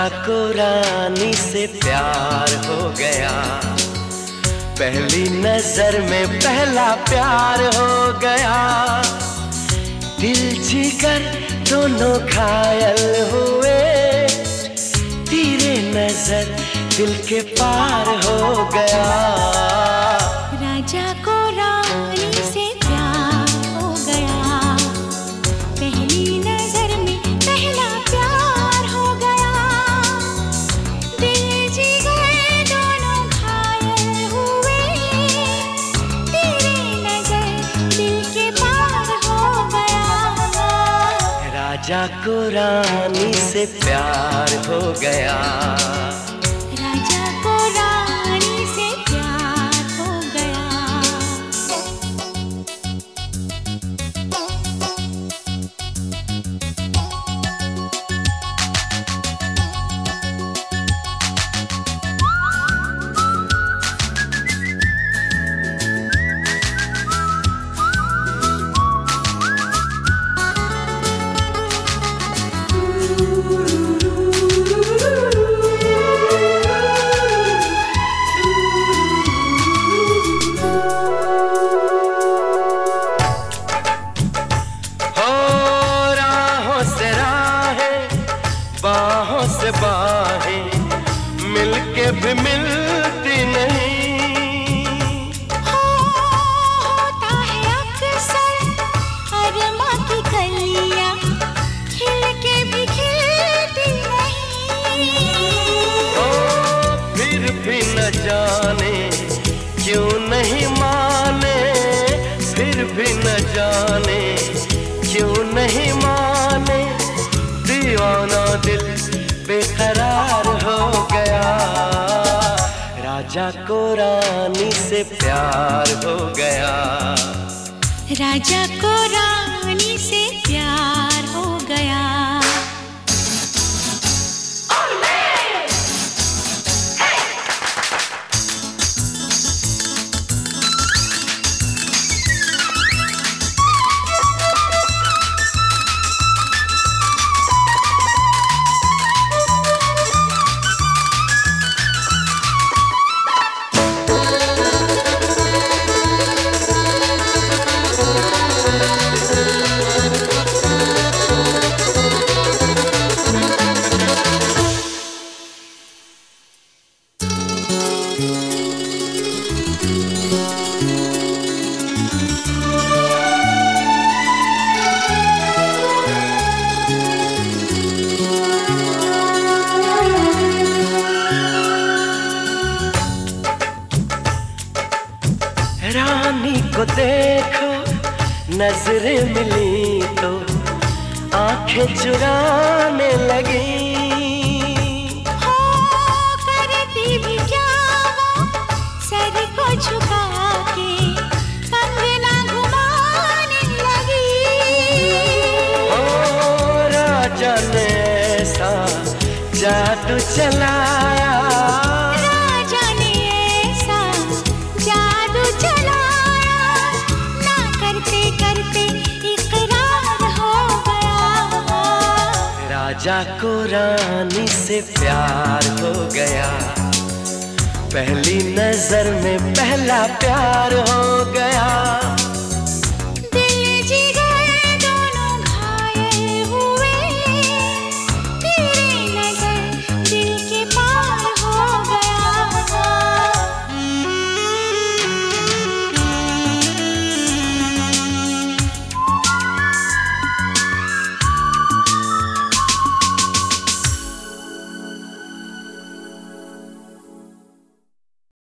राजा को रानी से प्यार हो गया, पहली नजर में पहला प्यार हो गया। दिल जिगर दोनों घायल हुए, तेरे नजर दिल के पार हो गया। राजा को रानी से प्यार हो गया, पहली नजर में पहला प्यार हो गया। दिल जिगर दोनों घायल हुए, तेरे नजर दिल के पार हो गया। राजा को रानी से प्यार हो गया, राजा को रानी से प्यार हो गया। बाहों से बाहें मिलके भी मिलती नहीं। होता है अक्सर अरमा की कलियां खिल के भी खिलती नहीं। फिर भी न जाने क्यों नहीं माने, फिर भी न जाने क्यों नहीं माने। दीवाना दिल बेकरार हो गया, राजा को रानी से प्यार हो गया, राजा को रानी से प्यार हो गया। रानी को देखो नजरें मिली तो आंखें चुराने लगी। करती भी क्या वो सर को झुका के कंगना घुमाने लगी। राजा ने ऐसा जादू चलाया, राजा को रानी से प्यार हो गया, पहली नजर में पहला प्यार हो गया।